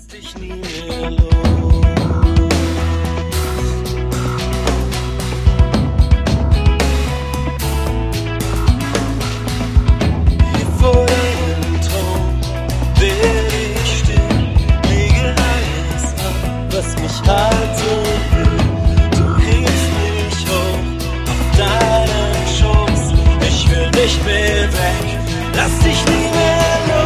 dich nie mehr los. Hier vor deinem Traum werde ich stehen, lege alles ab, was mich halten will. Du hebst mich hoch auf deinen Schoß, ich will nicht mehr weg, lass dich nie mehr los.